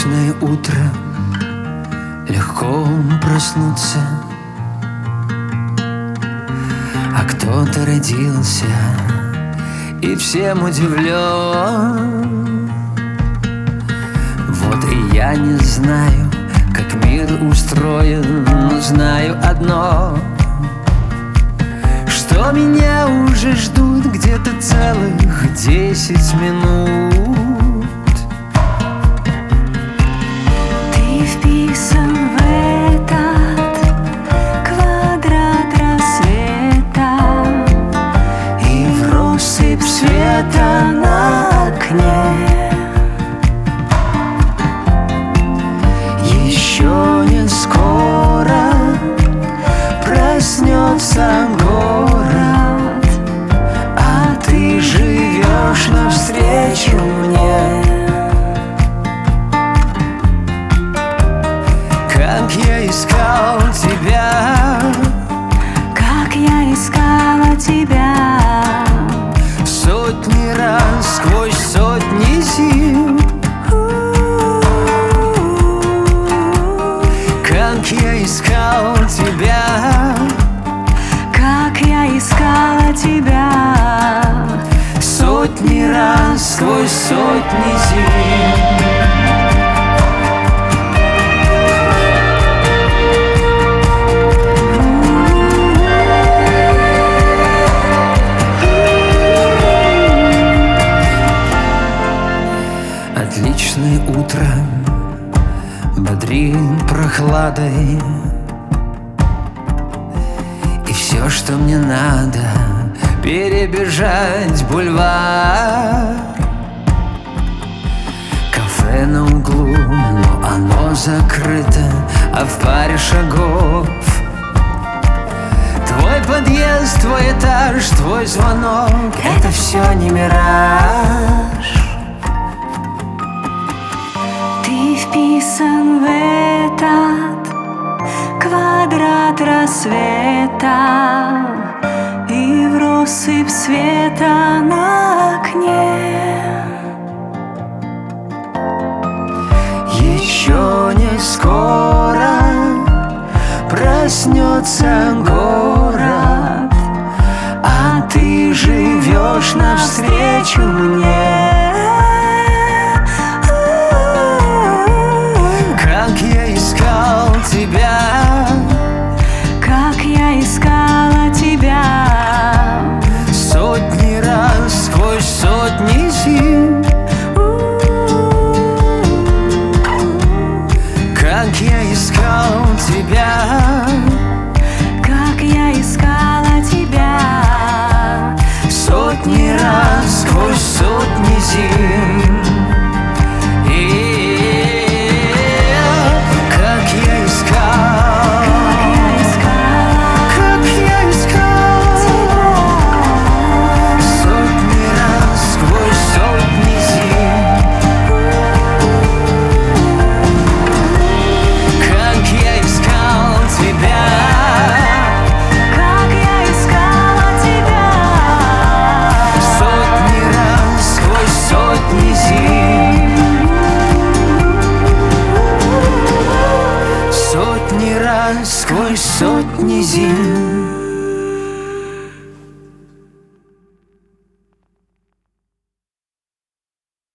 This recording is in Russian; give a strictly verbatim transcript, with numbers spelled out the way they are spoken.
Отличное утро, легко проснуться, а кто-то родился и всем удивлен. Вот и я не знаю, как мир устроен, но знаю одно, что меня уже ждут где-то целых десять минут. Ты вписан в этот квадрат рассвета, И в россыпь света на окне еще не скоро проснется город, а ты живешь навстречу мне. Как я искал тебя, как я искала тебя, сотни раз сквозь сотни зим. Как я искал тебя, как я искала тебя, сотни раз сквозь сотни зим. Отличное утро бодрит прохладой, и все, что мне надо, перебежать бульвар. Кафе на углу, но оно закрыто, а в паре шагов твой подъезд, твой этаж, твой звонок. Это все не мираж. Ты вписан в этот квадрат рассвета, и в россыпь света на окне Еще не скоро проснется город, а ты живешь навстречу мне. Как я искал тебя, как я искала тебя, сотни раз сквозь сотни зим. Как я искал тебя, как я искала тебя, сотни раз сквозь сотни зим. Сквозь сотни зим.